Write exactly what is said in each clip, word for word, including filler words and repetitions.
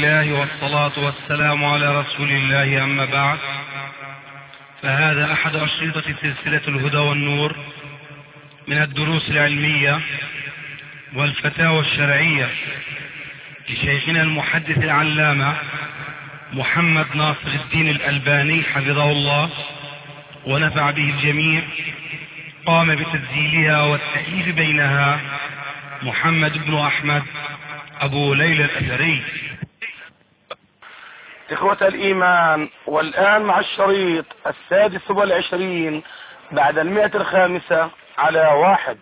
الله والصلاة والسلام على رسول الله، أما بعد، فهذا أحد أشرطة سلسلة الهدى والنور من الدروس العلمية والفتاوى الشرعية لشيخنا المحدث العلامة محمد ناصر الدين الألباني حفظه الله ونفع به الجميع. قام بتسجيلها والتأليف بينها محمد بن أحمد أبو ليلى الأثري. إخوة الإيمان، والآن مع الشريط السادس والعشرين بعد المئة الخامسة على واحد.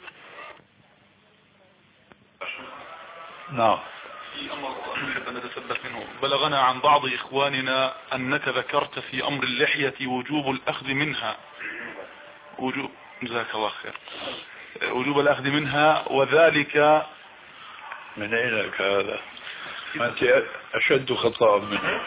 نعم. في أمر نحب أن نتثبت منه. بلغنا عن بعض إخواننا أنك ذكرت في أمر اللحية وجوب الأخذ منها وجوب جزاك الله خير وجوب الأخذ منها، وذلك من أين لك هذا؟ ما أنت أشد خطأ منه.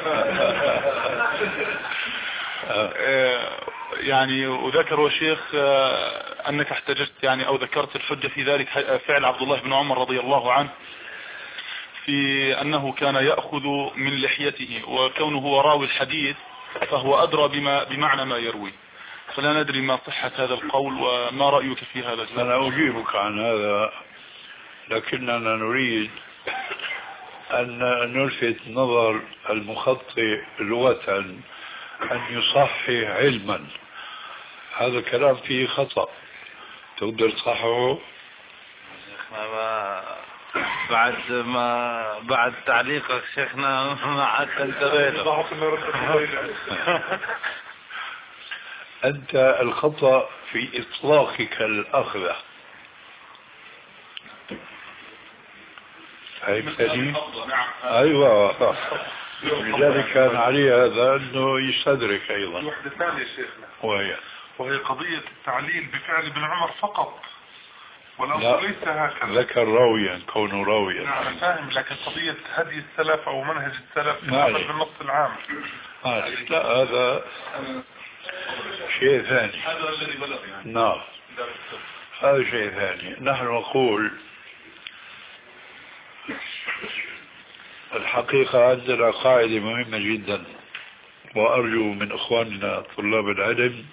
يعني وذكر الشيخ أنك احتجت يعني أو ذكرت الحجة في ذلك فعل عبد الله بن عمر رضي الله عنه في أنه كان يأخذ من لحيته، وكونه هو راوي الحديث فهو أدرى بما بمعنى ما يروي، فلا ندري ما صحة هذا القول وما رأيك في هذا. أنا أجيبك عن هذا، لكننا نريد أن نلفت نظر المخطئ لغة أن يصحح علما. هذا الكلام فيه خطأ، تقدر تصححه؟ ما بعد ما بعد تعليقك شيخنا ما عاد انتبهت. أنت الخطأ في إطلاقك الأخذة. فهمتني؟ أيوة، لذلك كان عليه هذا أنه يستدرك أيضا. وحدة ثانية شيخنا، وهي وهي قضية التعليل بفعل ابن عمر فقط، والأمر ليس هكذا. ذكر راويا، كونه راويا. نعم فاهم، لكن قضية هدي السلف أو منهج السلف في نعم. بالنص العام. لا، هذا شيء ثاني. هذا الذي بلغ يعني. نعم، هذا شيء ثاني. نحن نقول الحقيقة عندنا قاعدة مهمة جدا، وأرجو من إخواننا طلاب العلم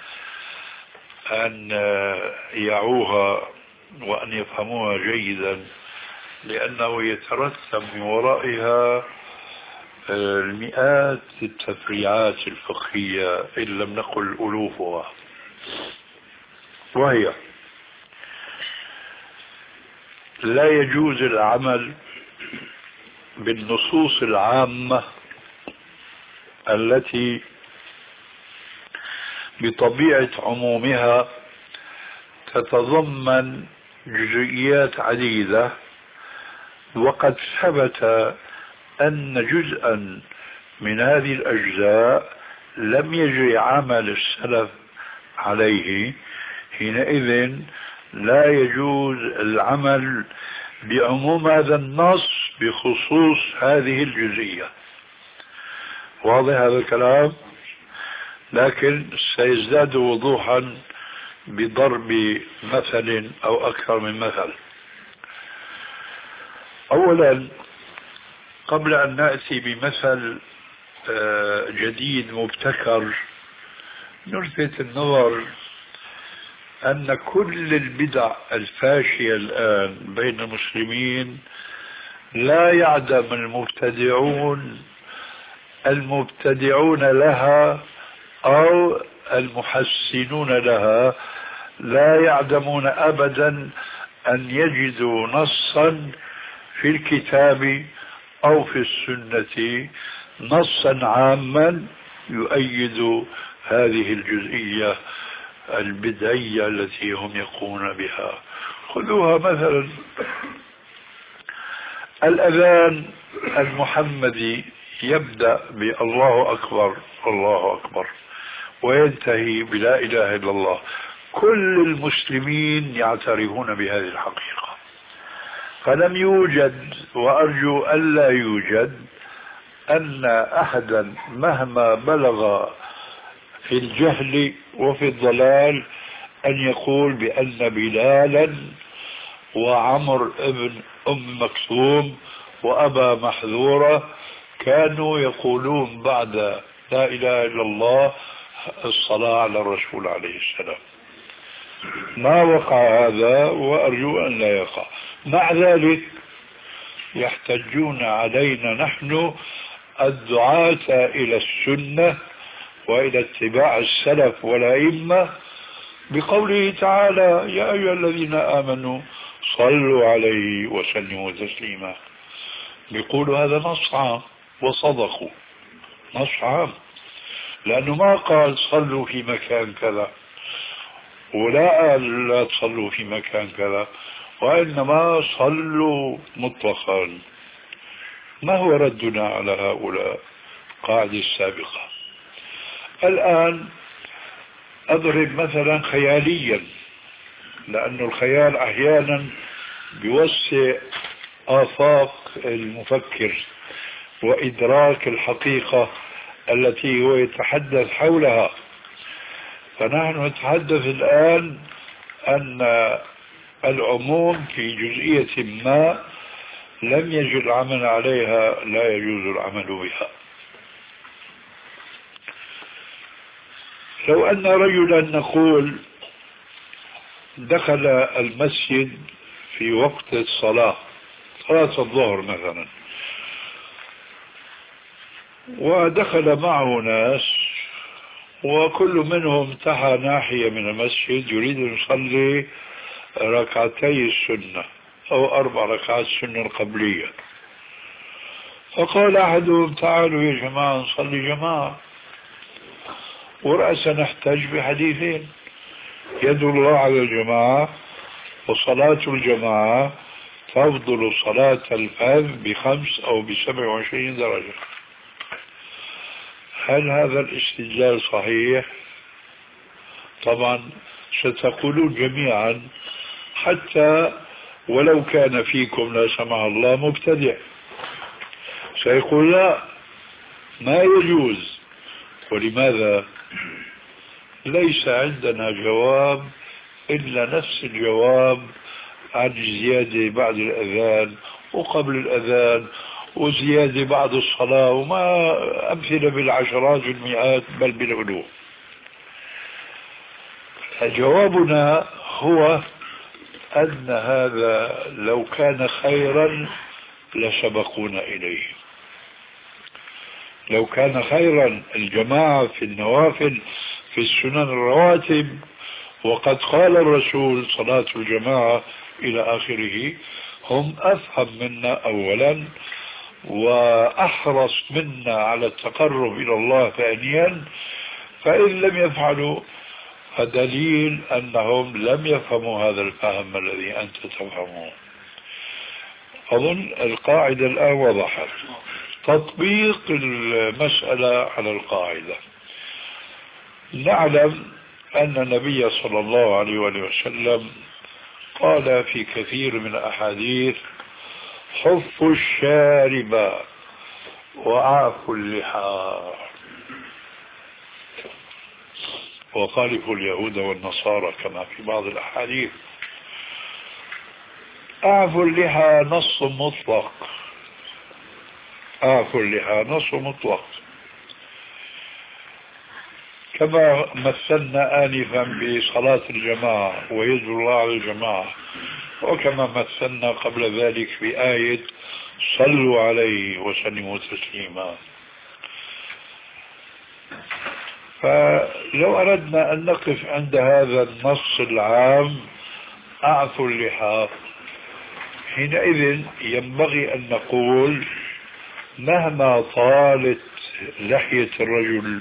أن يعوها وأن يفهموها جيدا، لأنه يترتب من ورائها المئات التفريعات الفقهية إن لم نقل ألوفها. وهي لا يجوز العمل بالنصوص العامة التي بطبيعة عمومها تتضمن جزئيات عديدة، وقد ثبت أن جزءا من هذه الأجزاء لم يجري عمل السلف عليه. حينئذ لا يجوز العمل بعموم هذا النص بخصوص هذه الجزئية. واضح هذا الكلام؟ لكن سيزداد وضوحا بضرب مثل أو أكثر من مثل. أولا، قبل أن نأتي بمثل جديد مبتكر، نلفت النظر أن كل البدع الفاشية الآن بين المسلمين لا يعدم المبتدعون المبتدعون لها أو المحسنون لها، لا يعدمون أبدا أن يجدوا نصا في الكتاب أو في السنة، نصا عاما يؤيد هذه الجزئية البدعية التي هم يقومون بها. خذوها مثلا الأذان المحمدي يبدأ بالله أكبر الله أكبر وينتهي بلا إله إلا الله. كل المسلمين يعترفون بهذه الحقيقة، فلم يوجد وأرجو ألا يوجد أن أحدا مهما بلغ في الجهل وفي الضلال أن يقول بأن بلالا وعمر ابن أم مكتوم وأبى محذورة كانوا يقولون بعد لا إله إلا الله الصلاة على الرسول عليه السلام. ما وقع هذا وأرجو أن لا يقع. مع ذلك يحتجون علينا نحن الدعاة إلى السنة وإلى اتباع السلف والأئمة بقوله تعالى يا أيها الذين آمنوا صلوا عليه وسلموا تسليما. بيقولوا هذا نص عام وصدقوا، نص عام، لأنه ما قال صلوا في مكان كذا ولا قال لا تصلوا في مكان كذا، وإنما صلوا مطلقا. ما هو ردنا على هؤلاء؟ قاعدة السابقة. الآن أضرب مثلا خياليا، لأن الخيال أحيانا بيوسع آفاق المفكر وإدراك الحقيقة التي هو يتحدث حولها. فنحن نتحدث الآن أن العموم في جزئية ما لم يجد العمل عليها لا يجوز العمل بها. لو أن رجلا نقول دخل المسجد في وقت الصلاة، صلاة الظهر مثلا، ودخل معه ناس وكل منهم انتهى ناحية من المسجد يريد أن يصلي ركعتي السنة أو أربع ركعات السنة القبلية، فقال أحدهم تعالوا يا جماعة نصلي جماعة، ورأسا نحتاج بحديثين: يد الله على الجماعة، وصلاة الجماعة تفضل صلاة الفذ بخمس أو بسبع وعشرين درجة. هل هذا الاستدلال صحيح؟ طبعا ستقولون جميعا حتى ولو كان فيكم لا سمح الله مبتدع سيقول لا ما يجوز. ولماذا؟ ليس عندنا جواب إلا نفس الجواب عن الزيادة بعد الأذان وقبل الأذان وزيادة بعد الصلاة، وما أمثلة بالعشرات والمئات بل بالألوف. جوابنا هو أن هذا لو كان خيرا لسبقونا إليه. لو كان خيرا الجماعة في النوافل في السنن الرواتب، وقد قال الرسول صلاة الجماعة إلى آخره، هم أفهم منا أولا وأحرص منا على التقرب إلى الله ثانيا، فإن لم يفعلوا فدليل أنهم لم يفهموا هذا الفهم الذي أنت تفهمه. أظن القاعدة الآن وضحت. تطبيق المسألة على القاعدة: نعلم أن النبي صلى الله عليه وسلم قال في كثير من الأحاديث: حفوا الشارب وأعفوا اللحى وخالفوا اليهود والنصارى كما في بعض الأحاديث. أعفوا اللحى نص مطلق، أعفوا اللحى نص مطلق، كما مثلنا آنفا بصلاة الجماعة ويد الله على الجماعة، وكما مثلنا قبل ذلك في آية صلوا عليه وسلموا تسليما. فلو أردنا أن نقف عند هذا النص العام أعفوا اللحى، حينئذ ينبغي أن نقول مهما طالت لحية الرجل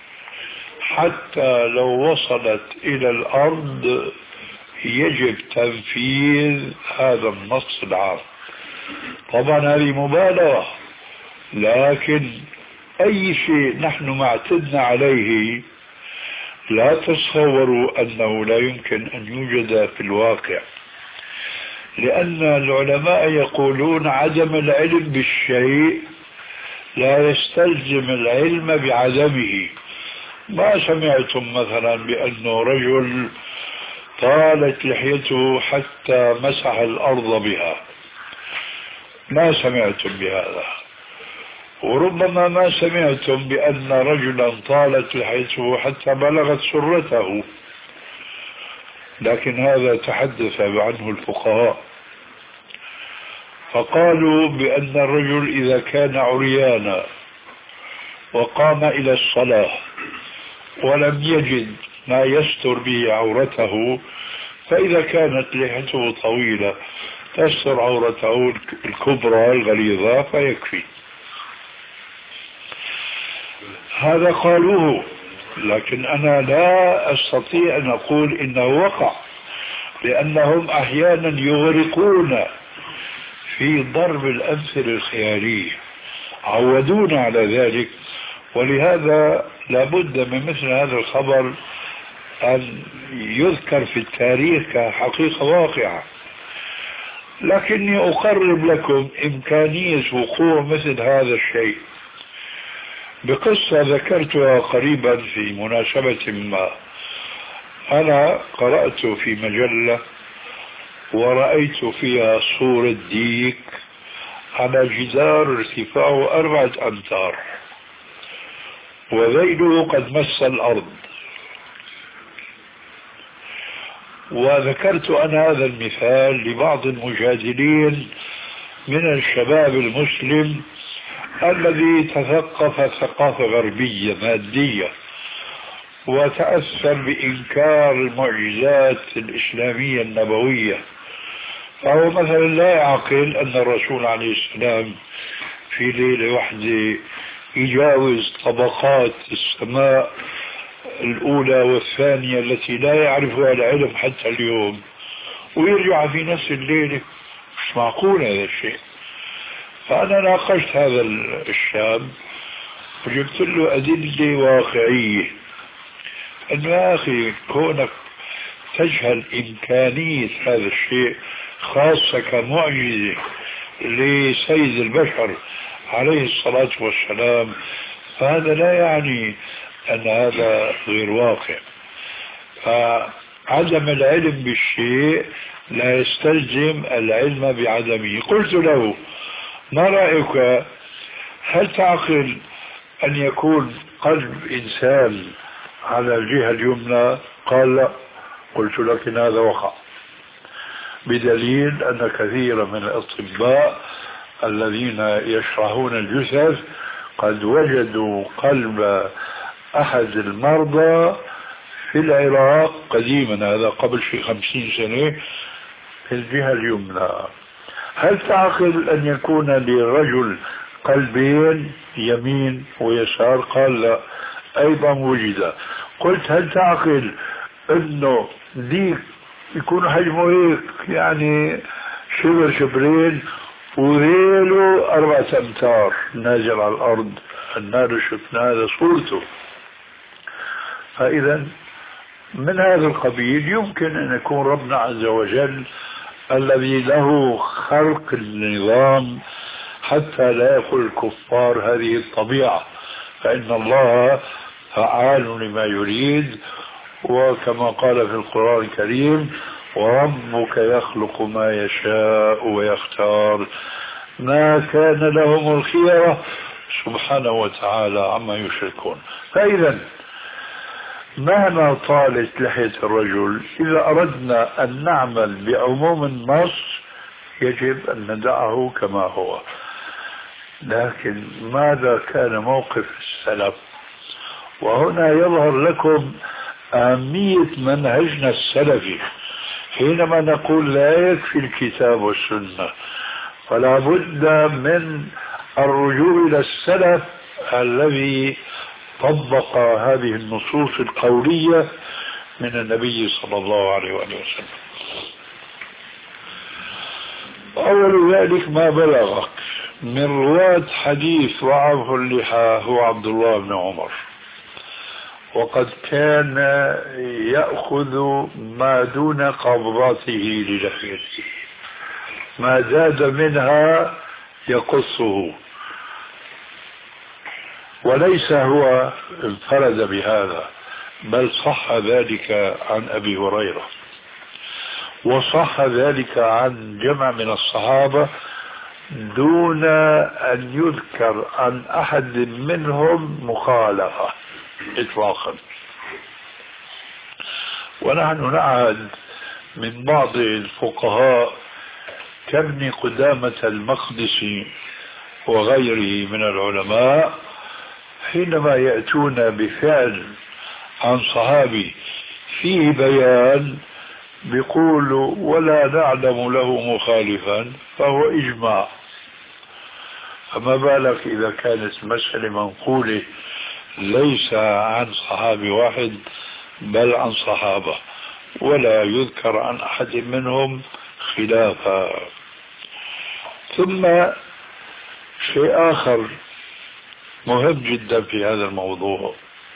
حتى لو وصلت إلى الأرض يجب تنفيذ هذا النص العام. طبعا هذه مبالغة، لكن أي شيء نحن ما اعتدنا عليه لا تصوروا أنه لا يمكن أن يوجد في الواقع، لأن العلماء يقولون عدم العلم بالشيء لا يستلزم العلم بعدمه. ما سمعتم مثلا بأنه رجل طالت لحيته حتى مسح الأرض بها، ما سمعتم بهذا، وربما ما سمعتم بأن رجلا طالت لحيته حتى بلغت سرته، لكن هذا تحدث عنه الفقهاء، فقالوا بأن الرجل إذا كان عريانا وقام إلى الصلاة ولم يجد ما يستر به عورته، فإذا كانت لحيته طويلة تستر عورته الكبرى الغليظة فيكفي. هذا قالوه، لكن أنا لا أستطيع أن أقول إنه وقع، لأنهم أحيانا يغرقون في ضرب الأمثلة الخيالية، عودونا على ذلك، ولهذا لابد من مثل هذا الخبر أن يذكر في التاريخ كحقيقة واقعة. لكني أقرب لكم إمكانية وقوع مثل هذا الشيء بقصة ذكرتها قريبا في مناسبة ما. أنا قرأت في مجلة ورأيت فيها صورة ديك على جدار ارتفاعه أربعة أمتار وذيله قد مس الأرض، وذكرت أنا هذا المثال لبعض المجادلين من الشباب المسلم الذي تثقف ثقافة غربية مادية وتأثر بإنكار المعجزات الإسلامية النبوية، فهو مثلا لا يعقل أن الرسول عليه السلام في ليلة واحدة يجاوز طبقات السماء الأولى والثانية التي لا يعرفها العلم حتى اليوم ويرجع في نفس الليلة. مش معقول هذا الشيء. فأنا ناقشت هذا الشاب وجبت له أدلة واقعية أنه يا أخي كونك تجهل إمكانية هذا الشيء خاصة كمعجزة لسيد البشر عليه الصلاة والسلام، فهذا لا يعني أن هذا غير واقع. فعدم العلم بالشيء لا يستلزم العلم بعدمه. قلت له ما رأيك، هل تعقل أن يكون قلب إنسان على الجهة اليمنى؟ قال لا. قلت لكن هذا وقع، بدليل أن كثير من الأطباء الذين يشرحون الجثث قد وجدوا قلب أحد المرضى في العراق قديما، هذا قبل شي خمسين سنة، في الجهة اليمنى. هل تعقل أن يكون للرجل قلبين يمين ويسار؟ قال لا، أيضا وجد. قلت هل تعقل أنه ديك يكون حجمه هيك يعني شبر شبرين وذيله أربعة أمتار نازل على الأرض؟ النار شفنا هذا صورته. فإذا من هذا القبيل يمكن أن يكون ربنا عز وجل الذي له خلق النظام حتى لا يقول الكفار هذه الطبيعة، فإن الله فعال لما يريد، وكما قال في القرآن الكريم وربك يخلق ما يشاء ويختار ما كان لهم الخيرة سبحانه وتعالى عما يشركون. فإذا مهما طالت لحية الرجل، إذا أردنا أن نعمل بعموم النص يجب أن ندعه كما هو. لكن ماذا كان موقف السلف؟ وهنا يظهر لكم أهمية منهجنا السلفي. حينما نقول لا يكفي الكتاب والسنة، فلا بد من الرجوع إلى السلف الذي طبق هذه النصوص القولية من النبي صلى الله عليه وآله وسلم. أول ذلك ما بلغك من رواة حديث وعظ اللحى هو عبد الله بن عمر، وقد كان يأخذ ما دون قبضته للحيته، ما زاد منها يقصه، وليس هو انفرد بهذا، بل صح ذلك عن أبي هريرة، وصح ذلك عن جمع من الصحابة دون أن يذكر عن أحد منهم مخالفة إطلاقا. ونحن نعهد من بعض الفقهاء كابن قدامة المقدسي وغيره من العلماء حينما يأتون بفعل عن صحابي فيه بيان بيقولوا ولا نعلم له مخالفا فهو إجماع. فما بالك إذا كانت مسألة منقولة ليس عن صحابي واحد بل عن صحابة ولا يذكر عن أحد منهم خلافا. ثم شيء آخر مهم جدا في هذا الموضوع،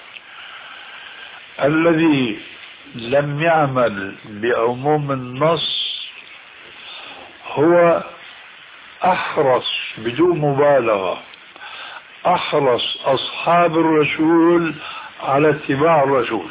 الذي لم يعمل بعموم النص هو أحرص بدون مبالغة أحرص أصحاب الرسول على اتباع الرسول.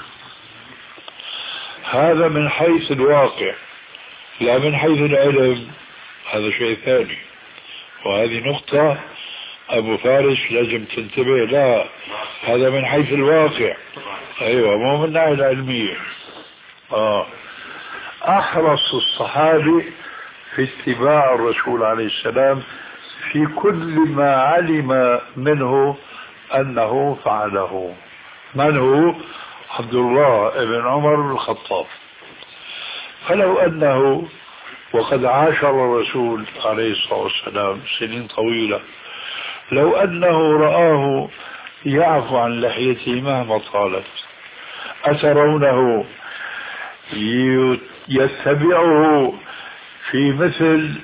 هذا من حيث الواقع، لا من حيث العلم، هذا شيء ثاني. وهذه نقطة أبو فارس لازم تنتبه لها، هذا من حيث الواقع. أيوة، مو من الناحية العلمية. آه. أحرص الصحابة في اتباع الرسول عليه السلام في كل ما علم منه أنه فعله. من هو؟ عبد الله بن عمر بن الخطاب. فلو أنه وقد عاشر الرسول عليه الصلاة والسلام سنين طويلة، لو أنه رآه يعفو عن لحيته مهما طالت، أترونه يتبعه في مثل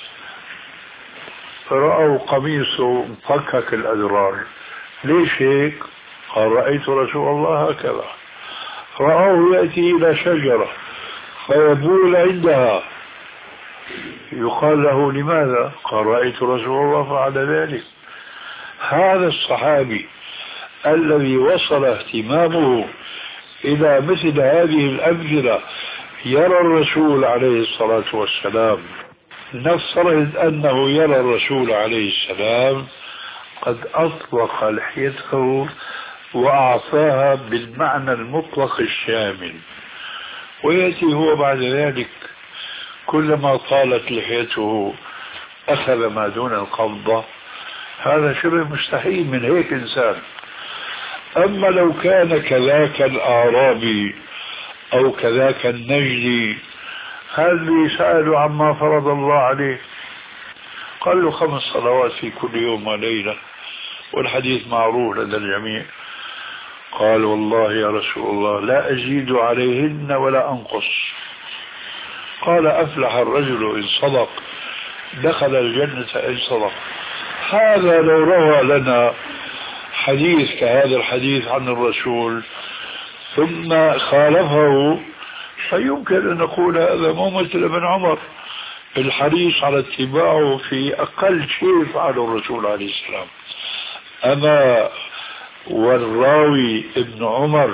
رأوا قميصه مفكك الأذرار؟ ليش هيك؟ قال رأيت رسول الله هكذا. رأوه يأتي إلى شجرة فيبول عندها، يقال له لماذا؟ قال رأيت رسول الله فعل ذلك. هذا الصحابي الذي وصل اهتمامه إلى مثل هذه الأمثلة، يرى الرسول عليه الصلاة والسلام، نفترض أنه يرى الرسول عليه السلام قد أطلق لحيته وأعطاها بالمعنى المطلق الشامل، ويأتي هو بعد ذلك كلما طالت لحيته أخذ ما دون القبضة. هذا شبه مستحيل من هيك إنسان. أما لو كان كذاك الأعرابي أو كذاك النجدي، هل سألوا عما فرض الله عليه؟ قال له خمس صلوات في كل يوم وليلة، والحديث معروف لدى الجميع. قال والله يا رسول الله لا أزيد عليهن ولا أنقص. قال أفلح الرجل إن صدق، دخل الجنة إن صدق. هذا لو روى لنا حديث كهذا الحديث عن الرسول ثم خالفه فيمكن أن نقول هذا مو مثل ابن عمر الحريص على اتباعه في أقل شيء فعله الرسول عليه السلام. أما والراوي ابن عمر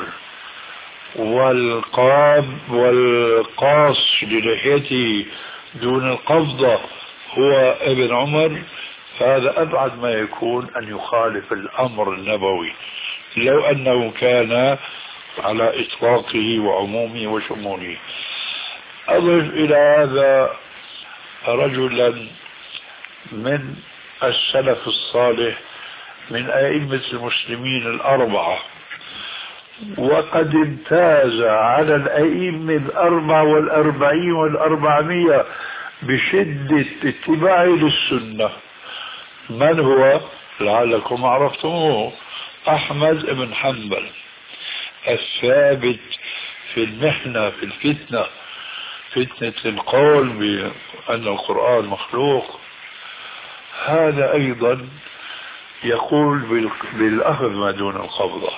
والقام والقاص للحيته دون القبضة هو ابن عمر، فهذا أبعد ما يكون أن يخالف الأمر النبوي لو أنه كان على إطلاقه وعمومه وشموله. أضف إلى هذا رجلا من السلف الصالح من أئمة المسلمين الأربعة، وقد امتاز على الأئمة الأربعة والأربعين والأربعمية بشدة اتباعه للسنة. من هو؟ لعلكم عرفتموه، أحمد بن حنبل الثابت في المحنة في الفتنة، فتنة القول بأن القرآن مخلوق. هذا أيضا يقول بالأخذ ما دون القبضة.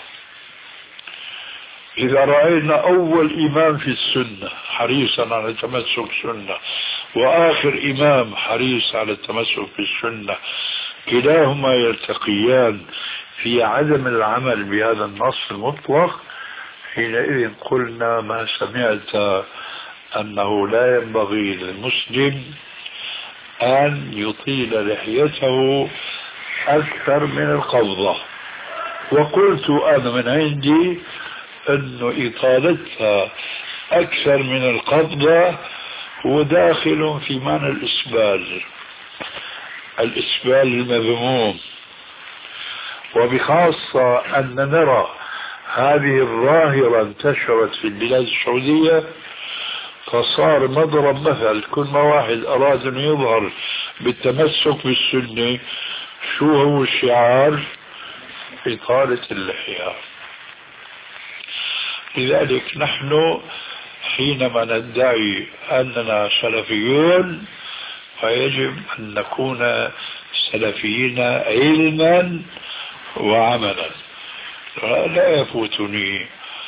إذا رأينا أول إمام في السنة حريصا على تمسك السنة وآخر إمام حريص على التمسك بالسنة، كلاهما يلتقيان في عدم العمل بهذا النص المطلق، حينئذ قلنا ما سمعت أنه لا ينبغي للمسلم أن يطيل لحيته أكثر من القبضة. وقلت أنا من عندي أن إطالتها أكثر من القبضة وداخل في معنى الإسبال، الإسبال المذموم. وبخاصة أن نرى هذه الظاهرة انتشرت في البلاد السعودية، فصار مضرب مثل. كل ما واحد أراد أن يظهر بالتمسك بالسنة شو هو الشعار؟ إطالة اللحية. لذلك نحن حينما ندعي أننا سلفيون فيجب أن نكون سلفيين علما وعملا. لا يفوتني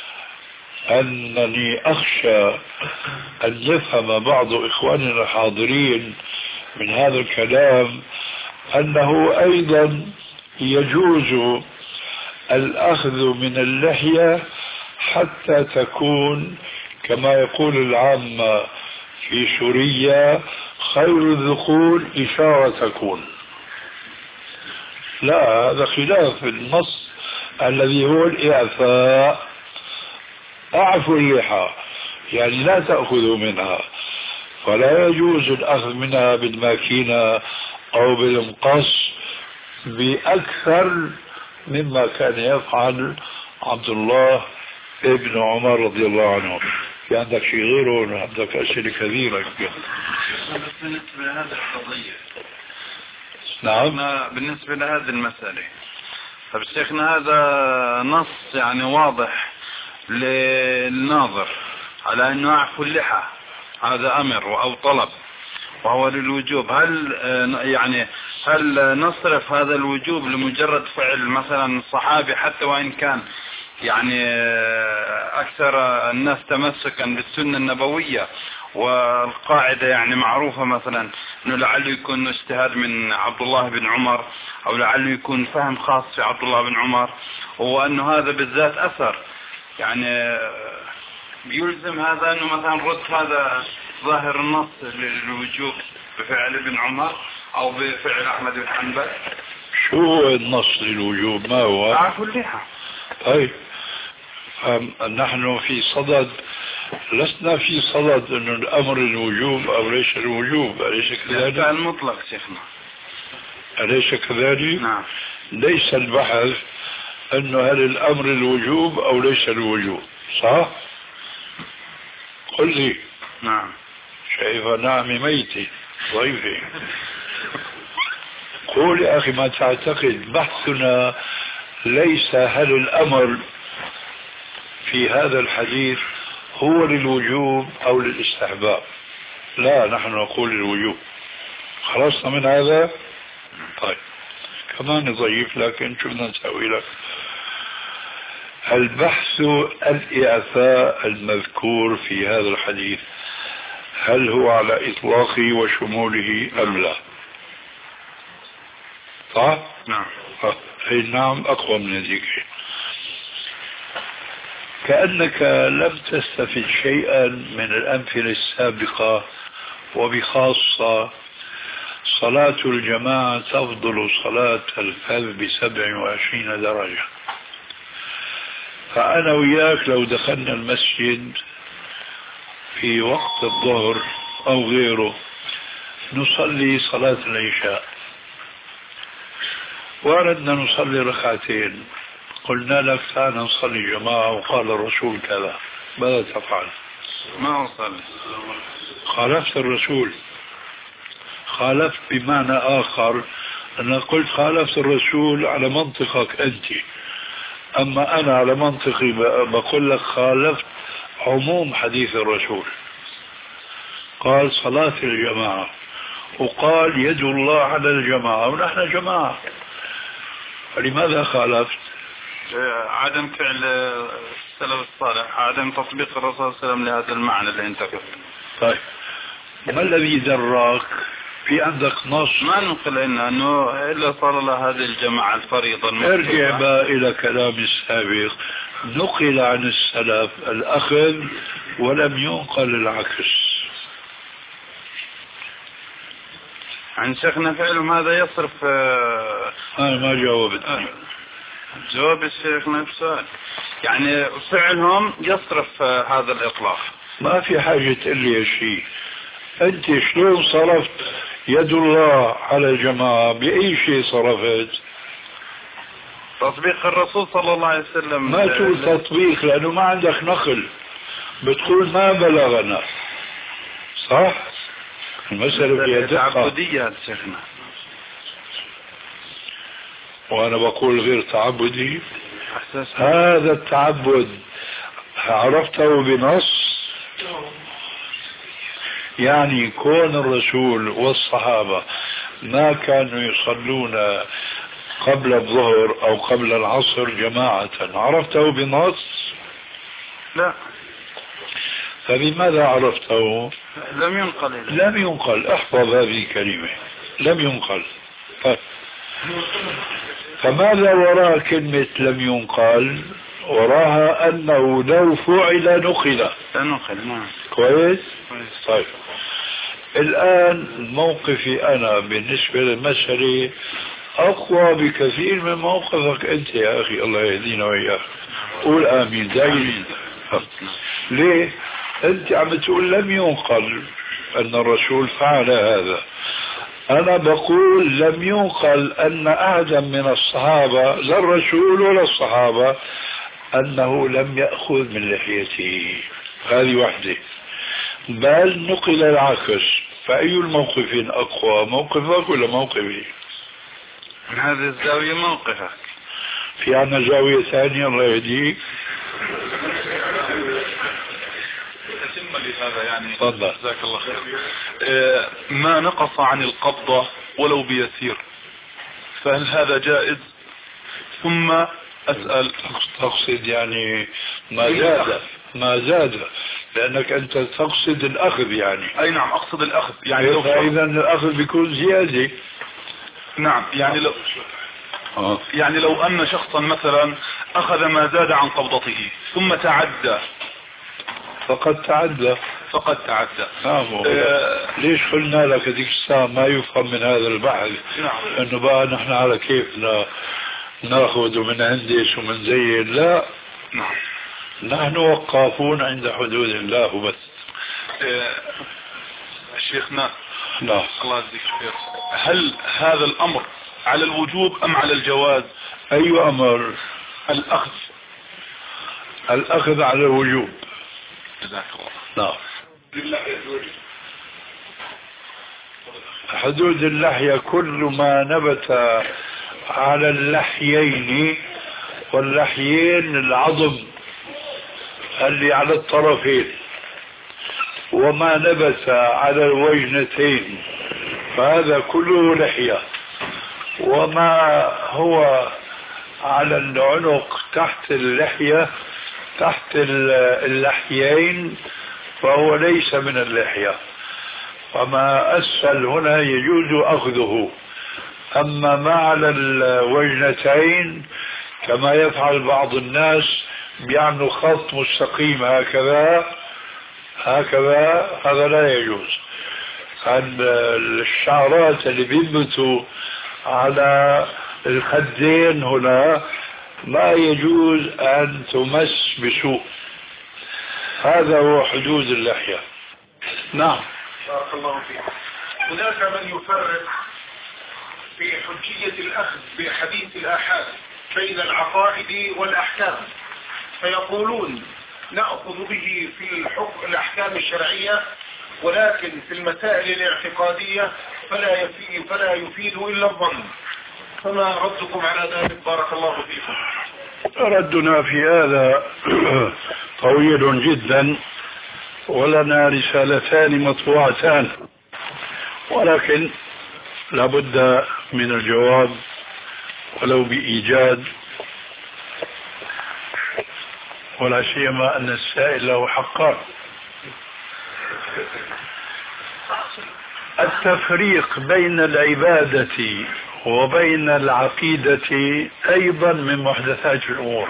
أنني أخشى أن يفهم بعض إخواننا الحاضرين من هذا الكلام أنه أيضا يجوز الأخذ من اللحية حتى تكون كما يقول العامة في سوريا خير الذقون إشارة تكون. لا، هذا خلاف النص الذي هو الإعفاء. أعفوا اللحى يعني لا تأخذوا منها، فلا يجوز الأخذ منها بالماكينة أو بالمقص بأكثر مما كان يفعل عبد الله ابن عمر رضي الله عنه. في عندك شيء غيره؟ عندك أسئلة كثيرة. بالنسبة لهذه القضية، نعم، بالنسبة لهذه المسألة، طب شيخنا هذا نص يعني واضح للناظر على أنه أعفو اللحى، هذا أمر أو طلب وهو للوجوب. هل يعني هل نصرف هذا الوجوب لمجرد فعل مثلا الصحابي حتى وإن كان يعني أكثر الناس تمسكا بالسنة النبوية، والقاعدة يعني معروفة مثلا أنه لعله يكون اجتهاد من عبد الله بن عمر أو لعله يكون فهم خاص في عبد الله بن عمر، وأنه هذا بالذات أثر يعني بيلزم هذا أنه مثلا رد هذا ظاهر النص للوجوب بفعل ابن عمر أو بفعل أحمد بن حنبل؟ شو هو النص للوجوب؟ ما هو؟ أعفو اللحى. طيب نحن في صدد، لسنا في صدد أنه الأمر الوجوب أو ليس الوجوب، أليس كذلك؟ المطلق شيخنا، أليس كذلك؟ نعم. ليس البحث أنه هل الأمر الوجوب أو ليس الوجوب، صح؟ قل لي. نعم. شايفة نعمي ميتي ضيفي. قول يا أخي ما تعتقد. بحثنا ليس هل الأمر في هذا الحديث هو للوجوب أو للاستحباب، لا، نحن نقول للوجوب. خلصنا من هذا؟ طيب كمان نضيف لكن شو بدنا نسوي لك؟ البحث الإعفاء المذكور في هذا الحديث هل هو على إطلاقه وشموله أم لا؟ صح؟ نعم. أي نعم أقوى من ذيك. كأنك لم تستفد شيئا من الأمثلة السابقة، وبخاصة صلاة الجماعة تفضل صلاة الفذ بسبع وعشرين درجة. فأنا وياك لو دخلنا المسجد في وقت الظهر أو غيره نصلي صلاة العشاء وأردنا نصلي ركعتين، قلنا لك تعال نصلي جماعة وقال الرسول كذا، ماذا تفعل؟ ما أصلي. خالفت الرسول. خالفت بمعنى آخر، أنا قلت خالفت الرسول على منطقك أنت، أما أنا على منطقي بقول لك خالفت عموم حديث الرسول. قال صلاة الجماعة وقال يد الله على الجماعة ونحن جماعة، فلماذا خالفت؟ عدم فعل السلف الصالح، عدم تطبيق الرسول صلى الله عليه وسلم لهذا المعنى اللي انت قلت. طيب ما الذي دراك؟ في عندك نص؟ ما نقل إنه أنه إلا صار له هذه الجماعة الفريضة المكتوبة. ارجع بقى إلى كلام السابق، نقل عن السلف الأخذ ولم ينقل العكس. عن شيخنا فعلهم هذا يصرف آه أنا ما جاوبت آه جواب الشيخ نفسه يعني فعلهم يصرف آه هذا الإطلاق. ما في حاجة تقول لي شيء. أنت شلون صرفت يد الله على الجماعة؟ بأي شيء صرفت؟ تطبيق الرسول صلى الله عليه وسلم. ما تقول تطبيق لأنه ما عندك نقل، بتقول ما بلغنا. صح؟ المسألة فيها دقة تعبدية شيخنا، وأنا بقول غير تعبدي. هذا التعبد عرفته بنص، يعني كون الرسول والصحابة ما كانوا يصلون قبل الظهر أو قبل العصر جماعة، عرفته بنص؟ لا. فبماذا عرفته؟ لم ينقل. لم ينقل. احفظ هذه الكلمة، لم ينقل. طيب. فماذا وراء كلمة لم ينقل؟ وراها أنه لو فعل نقل. نقل نعم. كويس؟ طيب. الآن موقفي أنا بالنسبة للمسألة أقوى بكثير من موقفك أنت يا أخي، الله يهدينا وإياك. قول آمين دايما. ليه؟ أنت عم تقول لم ينقل أن الرسول فعل هذا، أنا بقول لم ينقل أن أحدا من الصحابة لا الرسول ولا الصحابة أنه لم يأخذ من لحيته. هذه واحدة. بل نقل العكس. فأي الموقفين أقوى، موقفك ولا موقفي؟ من هذه الزاوية موقفك. في عنا زاوية ثانية الله يهديك. هذا يعني تفضل. جزاك الله خير. آه ما نقص عن القبضة ولو بيسير، فهل هذا جائز؟ ثم أسأل، تقصد يعني ما زاد ما زاد لأنك أنت تقصد الأخذ يعني. أي نعم أقصد الأخذ يعني لو فإذا الأخذ بيكون زيادة. نعم يعني لو آه. يعني لو أن شخصا مثلا أخذ ما زاد عن قبضته ثم تعدى فقد تعدى فقد تعدى. نعم. آه ليش قلنا لك هذيك الساعة ما يفهم من هذا البحث؟ نعم. انه بقى نحن على كيفنا ناخذ ومنهندس ومنزين. لا، نعم. نحن وقافون عند حدود الله وبس. آه شيخنا لا. الله يجزيك خير، هل هذا الأمر على الوجوب أم على الجواز؟ أي أمر؟ الأخذ. الأخذ على الوجوب. جزاك الله. نعم. حدود اللحية كل ما نبت على اللحيين، واللحيين العظم اللي على الطرفين، وما نبت على الوجنتين فهذا كله لحية، وما هو على العنق تحت اللحية تحت اللحيين فهو ليس من اللحية، وما أسفل هنا يجوز أخذه. أما ما على الوجنتين كما يفعل بعض الناس بيعملوا خط مستقيم هكذا هكذا، هذا لا يجوز. الشعرات اللي بينبتوا على الخدين هنا ما يجوز أن تمس بسوء. هذا هو حدود اللحية. نعم. بارك الله فيك. هناك من يفرق في حجية الأخذ بحديث الآحاد بين العقائد والأحكام، فيقولون نأخذ به في الحكم الأحكام الشرعية، ولكن في المسائل الاعتقادية فلا يفيد, فلا يفيد إلا الظن. فما ردكم على ذلك؟ بارك الله فيكم. ردنا في هذا طويل جدا، ولنا رسالتان مطبوعتان، ولكن لابد من الجواب ولو بإيجاد، ولا سيما أن السائل له حقان. التفريق بين العبادة وبين العقيدة أيضا من محدثات الأمور.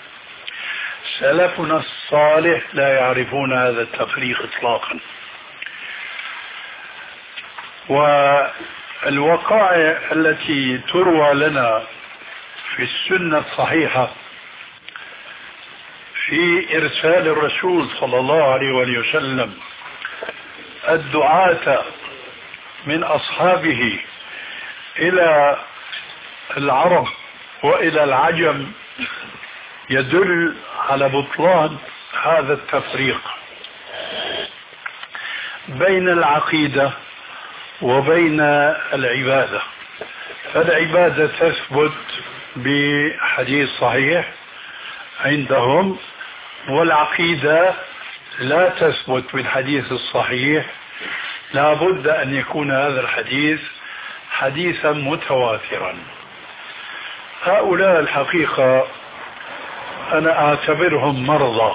سلفنا الصالح لا يعرفون هذا التفريق إطلاقا، الوقائع التي تروى لنا في السنة الصحيحة في إرسال الرسول صلى الله عليه وآله وسلم الدعاة من أصحابه إلى العرب وإلى العجم يدل على بطلان هذا التفريق بين العقيدة وبين العبادة. فالعبادة تثبت بحديث صحيح عندهم، والعقيدة لا تثبت بالحديث الصحيح، لا بد أن يكون هذا الحديث حديثا متواترا. هؤلاء الحقيقة أنا أعتبرهم مرضى،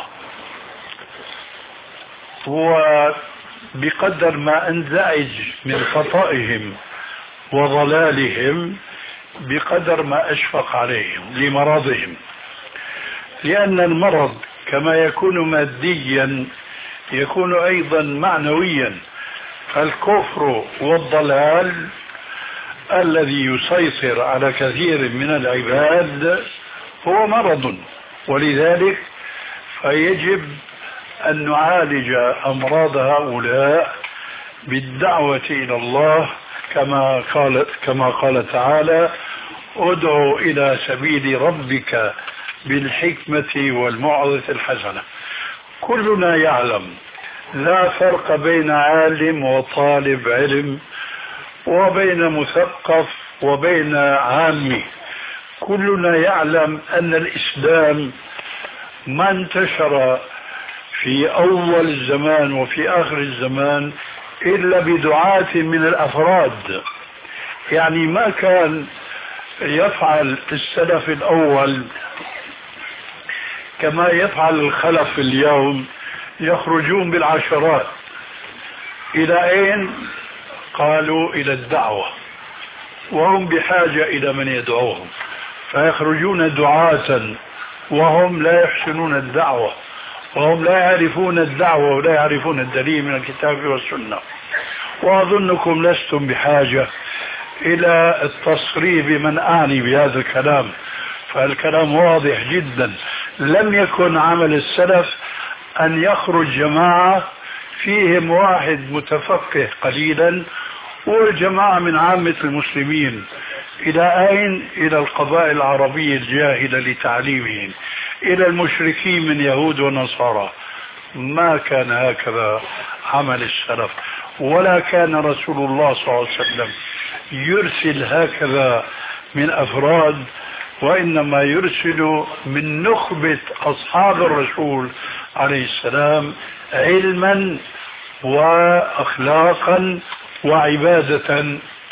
وبقدر ما أنزعج من خطئهم وضلالهم بقدر ما أشفق عليهم لمرضهم، لأن المرض كما يكون ماديا يكون أيضا معنويا. فالكفر والضلال الذي يسيطر على كثير من العباد هو مرض، ولذلك فيجب أن نعالج أمراض هؤلاء بالدعوة إلى الله كما قال, كما قال تعالى: ادعو إلى سبيل ربك بالحكمة والموعظة الحسنة. كلنا يعلم لا فرق بين عالم وطالب علم وبين مثقف وبين عامي. كلنا يعلم أن الإسلام ما انتشر في أول الزمان وفي آخر الزمان إلا بدعاة من الأفراد. يعني ما كان يفعل السلف الأول كما يفعل الخلف اليوم، يخرجون بالعشرات. إلى أين؟ قالوا إلى الدعوة، وهم بحاجة إلى من يدعوهم، فيخرجون دعاة وهم لا يحسنون الدعوة، وهم لا يعرفون الدعوة ولا يعرفون الدليل من الكتاب والسنة. وأظنكم لستم بحاجة إلى التصريح بمن أعني بهذا الكلام، فالكلام واضح جدا. لم يكن عمل السلف أن يخرج جماعة فيهم واحد متفقه قليلا والجماعة من عامة المسلمين. إلى أين؟ إلى القبائل العربية الجاهلة لتعليمهم، إلى المشركين من يهود ونصارى. ما كان هكذا عمل السلف، ولا كان رسول الله صلى الله عليه وسلم يرسل هكذا من أفراد، وإنما يرسل من نخبة أصحاب الرسول عليه السلام علما وأخلاقا وعبادة.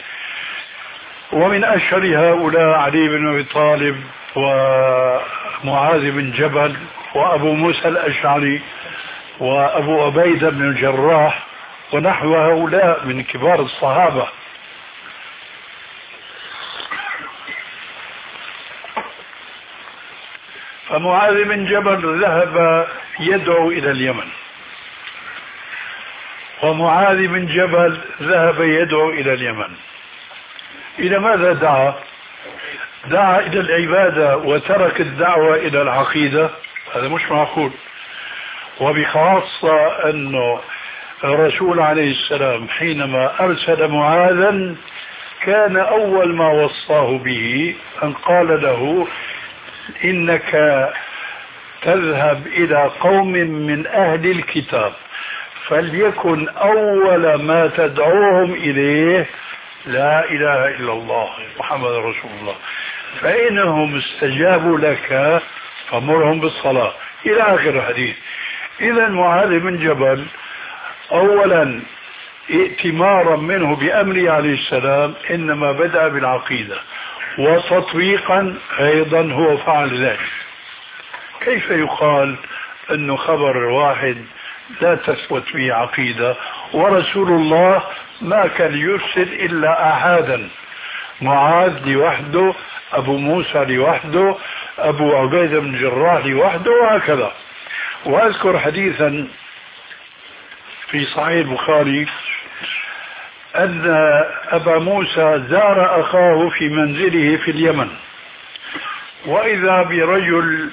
ومن أشهر هؤلاء علي بن أبي طالب ومعاذ بن جبل وأبو موسى الأشعري وأبو عبيدة بن الجراح ونحو هؤلاء من كبار الصحابة. فمعاذ بن جبل ذهب يدعو إلى اليمن، ومعاذ بن جبل ذهب يدعو إلى اليمن. إلى ماذا دعا؟ دعا إلى العبادة وترك الدعوة إلى العقيدة؟ هذا مش معقول. وبخاصة أنه الرسول عليه السلام حينما أرسل معاذا كان أول ما وصاه به أن قال له: إنك تذهب إلى قوم من أهل الكتاب، فليكن أول ما تدعوهم إليه لا إله إلا الله محمد رسول الله، فإنهم استجابوا لك فمرهم بالصلاة، إلى آخر الحديث. إذا معاذ بن جبل أولا ائتمارا منه بأمره عليه السلام إنما بدأ بالعقيدة، وتطبيقا أيضا هو فعل ذلك. كيف يقال أنه خبر واحد لا تثبت به عقيدة؟ ورسول الله ما كان يرسل إلا أحدا، معاذ لوحده، أبو موسى لوحده، أبو عبيدة بن الجراح لوحده، وهكذا. وأذكر حديثا في صحيح البخاري أن أبا موسى زار أخاه في منزله في اليمن، وإذا برجل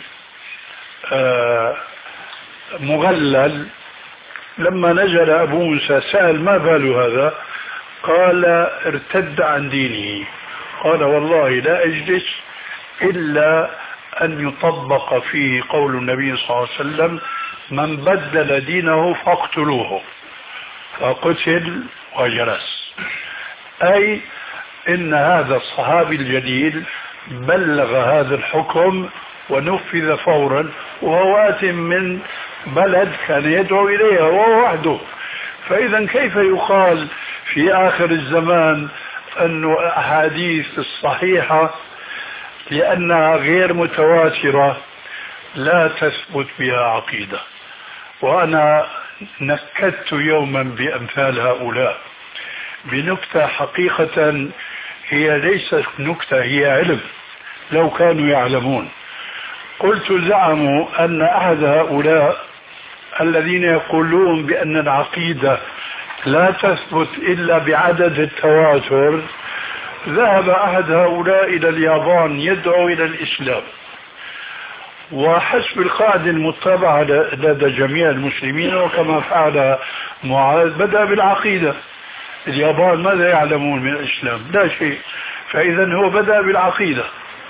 مغلل. لما نزل أبو موسى سأل ما بال هذا؟ قال ارتد عن دينه. قال والله لا أجلس إلا أن يطبق فيه قول النبي صلى الله عليه وسلم من بدل دينه فاقتلوه، فقتل وجلس. أي إن هذا الصحابي الجليل بلغ هذا الحكم ونفذ فورا، وهو آت من بلد كان يدعو إليها وهو وحده. فإذا كيف يقال في آخر الزمان أن أحاديث الصحيحة لأنها غير متواترة لا تثبت بها عقيدة؟ وأنا نكدت يوما بأمثال هؤلاء بنكتة حقيقة هي ليست نكتة، هي علم لو كانوا يعلمون. قلت زعموا أن أحد هؤلاء الذين يقولون بأن العقيدة لا تثبت إلا بعدد التواتر، ذهب أحد هؤلاء إلى اليابان يدعو إلى الإسلام، وحسب القاعدة المتبعة لدى جميع المسلمين وكما فعل معاذ بدأ بالعقيدة. اليابان ماذا يعلمون من الإسلام؟ لا شيء. فإذا هو بدأ بالعقيدة،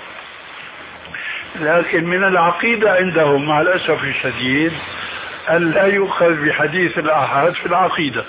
لكن من العقيدة عندهم مع الأسف الشديد أن لا يؤخذ بحديث الآحاد في العقيدة.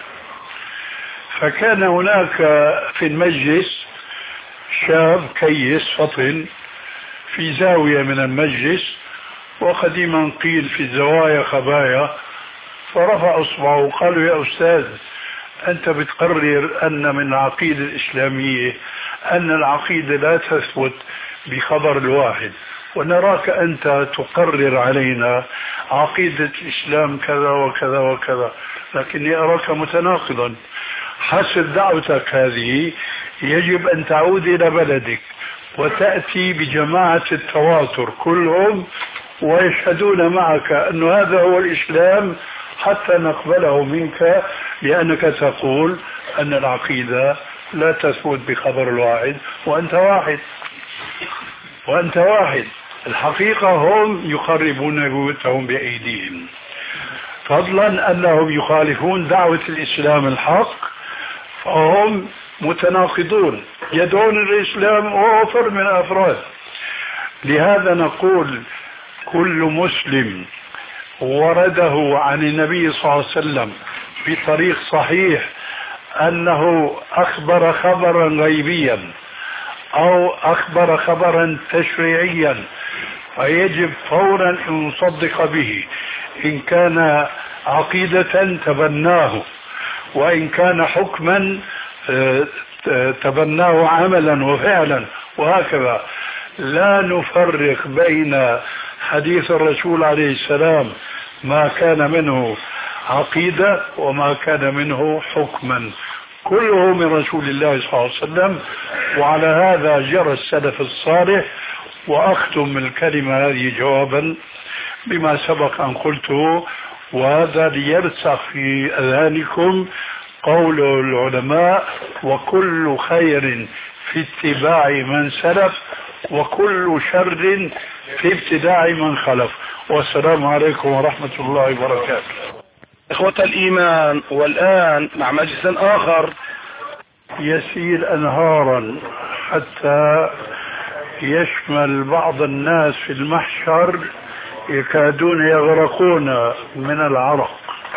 فكان هناك في المجلس شاب كيس فطن في زاوية من المجلس، وقديما قيل في الزوايا خبايا، فرفع اصبعه وقالوا يا أستاذ أنت بتقرر أن من العقيدة الإسلامية أن العقيدة لا تثبت بخبر الواحد، ونراك أنت تقرر علينا عقيدة الإسلام كذا وكذا وكذا، لكني أراك متناقضا. حسب دعوتك هذه يجب أن تعود إلى بلدك وتأتي بجماعة التواتر كلهم ويشهدون معك أن هذا هو الإسلام حتى نقبله منك، لأنك تقول أن العقيدة لا تثبت بخبر الواحد وأنت واحد وأنت واحد. الحقيقة هم يخربون بيوتهم بأيديهم، فضلا أنهم يخالفون دعوة الإسلام الحق، فهم متناقضون يدعون الإسلام وهو فرد من الأفراد. لهذا نقول كل مسلم ورده عن النبي صلى الله عليه وسلم بطريق صحيح أنه أخبر خبرا غيبيا أو أخبر خبرا تشريعيا فيجب فورا أن نصدق به، إن كان عقيدة تبناه، وإن كان حكما تبناه عملا وفعلا، وهكذا. لا نفرق بين حديث الرسول عليه السلام ما كان منه عقيدة وما كان منه حكما، كله من رسول الله صلى الله عليه وسلم. وعلى هذا جرى السلف الصالح. وأختم الكلمة هذه جوابا بما سبق أن قلته، وهذا ليرسخ في أذهانكم قول العلماء: وكل خير في اتباع من سلف وكل شر في ابتداع من خلف. والسلام عليكم ورحمة الله وبركاته. إخوة الإيمان، والآن مع مجلس آخر يسيل أنهارا حتى يشمل بعض الناس في المحشر يكادون يغرقون من العرق،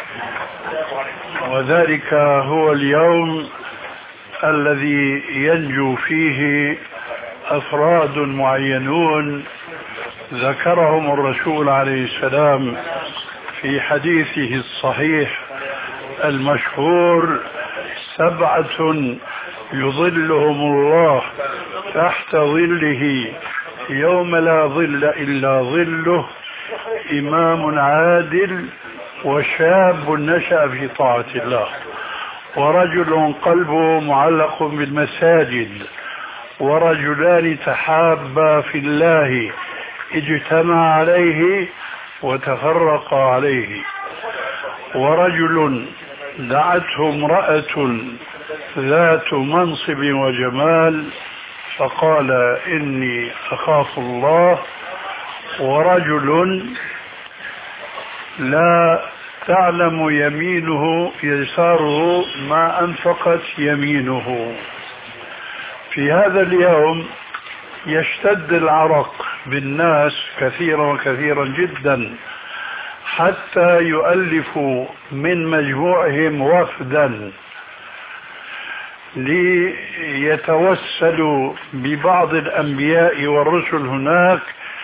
وذلك هو اليوم الذي ينجو فيه أفراد معينون ذكرهم الرسول عليه السلام في حديثه الصحيح المشهور: سبعة يظلهم الله تحت ظله يوم لا ظل إلا ظله: إمام عادل، وشاب نشأ في طاعة الله، ورجل قلبه معلق بالمساجد، ورجلان تحابا في الله اجتمع عليه وتفرقا عليه، ورجل دعته امرأة ذات منصب وجمال فقال إني أخاف الله، ورجل لا تعلم يمينه يساره ما أنفقت يمينه. في هذا اليوم يشتد العرق بالناس كثيرا وكثيرا جدا، حتى يؤلفوا من مجموعهم وفدا ليتوسلوا ببعض الأنبياء والرسل هناك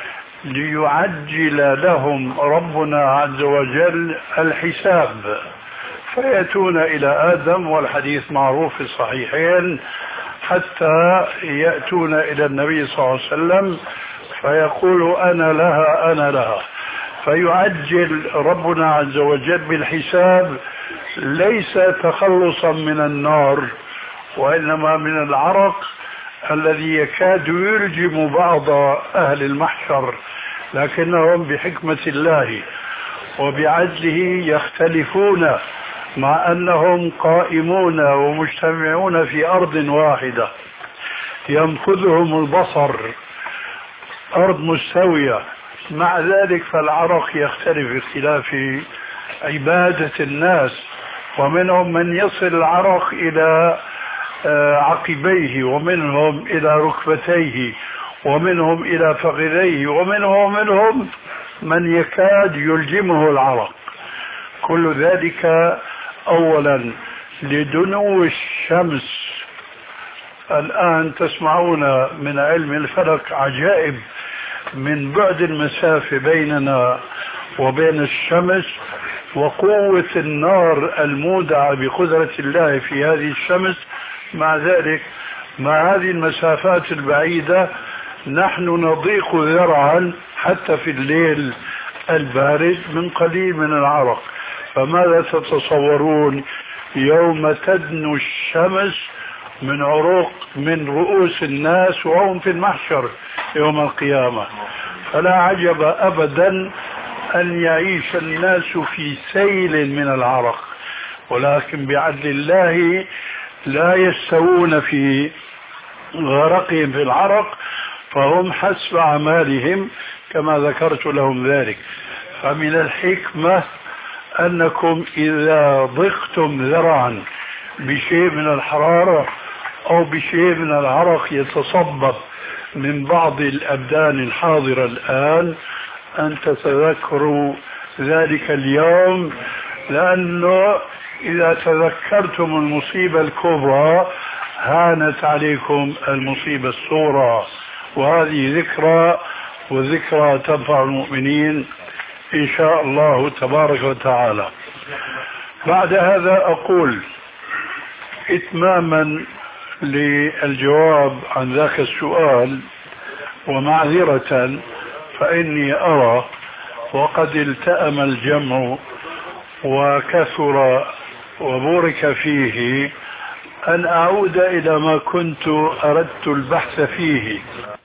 ليعجل لهم ربنا عز وجل الحساب، فيأتون إلى آدم، والحديث معروف في الصحيحين، حتى يأتون إلى النبي صلى الله عليه وسلم فيقول أنا لها أنا لها، فيعجل ربنا عز وجل بالحساب، ليس تخلصا من النار وإنما من العرق الذي يكاد يلجم بعض أهل المحشر، لكنهم بحكمة الله وبعدله يختلفون مع أنهم قائمون ومجتمعون في أرض واحدة ينفذهم البصر، أرض مستوية، مع ذلك فالعرق يختلف اختلاف عبادة الناس، ومنهم من يصل العرق إلى عقبيه، ومنهم إلى ركبتيه، ومنهم إلى فخذيه، ومنهم منهم من يكاد يلجمه العرق. كل ذلك أولا لدنو الشمس. الآن تسمعون من علم الفلك عجائب من بعد المسافة بيننا وبين الشمس، وقوة النار المودعة بقدرة الله في هذه الشمس. مع ذلك مع هذه المسافات البعيدة نحن نضيق ذرعا حتى في الليل البارد من قليل من العرق. فماذا تتصورون يوم تدنو الشمس من عروق من رؤوس الناس وهم في المحشر يوم القيامة؟ فلا عجب أبدا أن يعيش الناس في سيل من العرق، ولكن بعدل الله لا يستوون في غرقهم في العرق، فهم حسب أعمالهم كما ذكرت لهم ذلك. فمن الحكمة أنكم إذا ضقتم ذرعا بشيء من الحرارة أو بشيء من العرق يتصبب من بعض الأبدان الحاضرة الآن أن تتذكروا ذلك اليوم، لأنه إذا تذكرتم المصيبة الكبرى هانت عليكم المصيبة الصغرى، وهذه ذكرى، وذكرى تنفع المؤمنين إن شاء الله تبارك وتعالى. بعد هذا أقول إتماما للجواب عن ذاك السؤال ومعذرة، فإني أرى وقد التأم الجمع وكثر وبورك فيه أن أعود إلى ما كنت أردت البحث فيه.